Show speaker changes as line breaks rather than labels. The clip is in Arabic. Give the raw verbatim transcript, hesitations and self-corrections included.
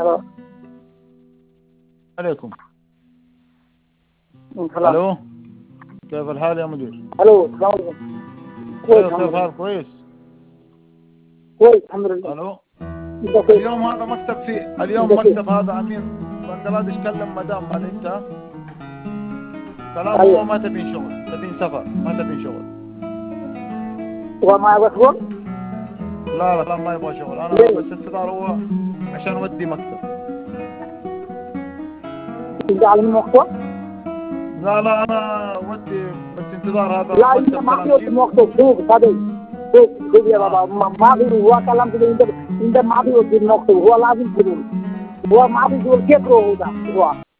الو
عليكم.
سلام.
الو كيف الحال يا مدير؟
الو السلام عليكم. كويس
كيف
الحمد لله.
الحال؟ كويس.
كويس الحمد لله.
الو
انت كويس؟
اليوم هذا مكتب في اليوم
انت كيف؟
مكتب هذا امين بنجلاديش كلم مدام قال انت كلام هو
ايوه
ما تبين شغل، تبين سفر، ما تبين شغل.
هو ما يبغى شغل؟
لا لا لا ما يبغى شغل، انا
ليه؟
بس انتظار هو عشان اودي مكتب.
انت على من مكتب؟
لا لا انا اودي بس انتظار هذا
لا انت
مكتب
ما في
كلام شيف.
مكتب. شوف صديق، شوف شوف يا
اه
بابا، ما ما في. هو كلام كده. انت انت ما في مكتب. هو لازم شغل. هو ما في شغل. كيف هو ده هو